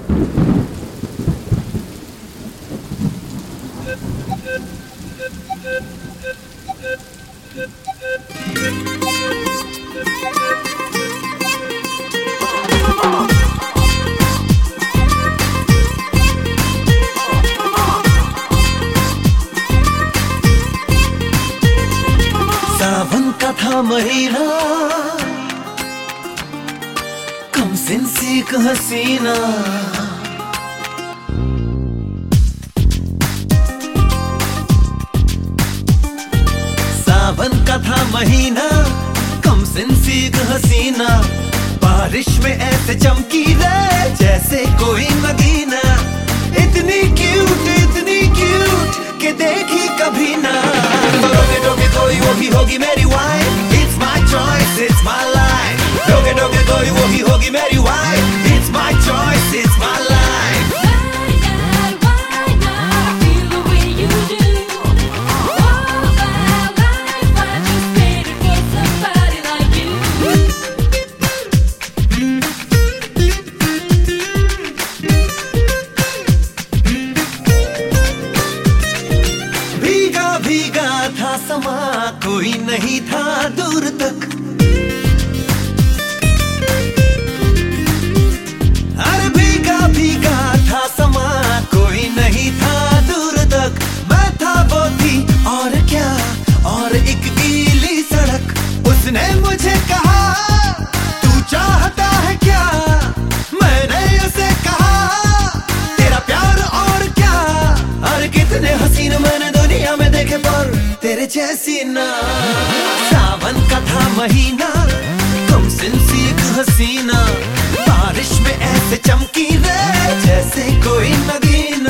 सावन का था महीना, कम सिंसी एक हसीना। सावन का था महीना, कम सिंसी एक हसीना। बारिश में ऐसे चमकी रे जैसे कोई नगीना। इतनी क्यूट के देखी कभी ना। डोगे डोगे कोई वो ही होगी मेरी wife. It's my choice, it's my life। डोगे डोगे कोई वो ही होगी मेरी wife. It's my choice, it's my life। भीगा था समा, कोई नहीं था दूर तक। अरे भीगा था समा, कोई नहीं था दूर तक। मैं था वो थी और क्या, और एक गीली सड़क। उसने मुझे कहा तू चाहता है क्या। मैंने उसे कहा तेरा प्यार और क्या। अरे कितने हसीन मैंने दुनिया में देखे पर तेरे जैसी ना। सावन का था महीना, कम सिंसी एक हसीना। बारिश में ऐसे चमकी रे जैसे कोई नगीना।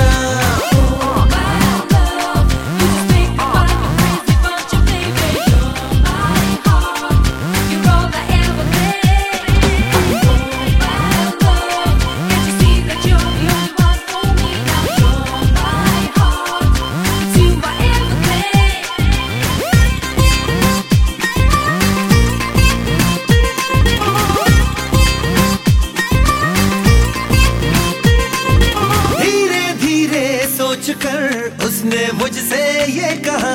कर उसने मुझसे ये कहा,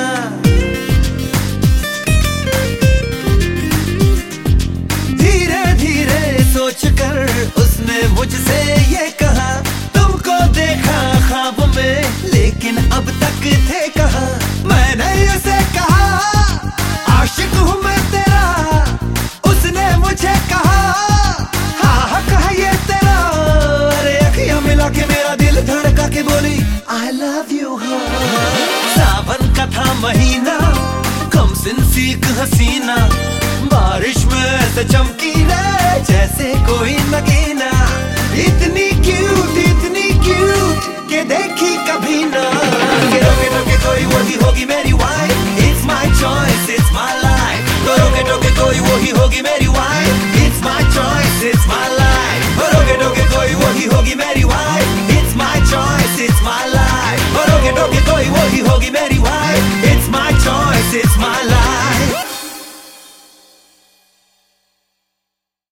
धीरे धीरे सोच कर उसने मुझसे ये कहा। तुमको देखा ख्वाब में लेकिन अब तक थे कहाँ। मैंने उसे कहा आशिक हूँ मैं तेरा। उसने मुझे कहा हाँ कहा ये तेरा। अरे अखियां मिला के मेरा दिल धड़का के बोली I love you। सावन का था महीना, कम सिंसी एक हसीना। बारिश में ऐसे चमकी रे जैसे कोई नगीना।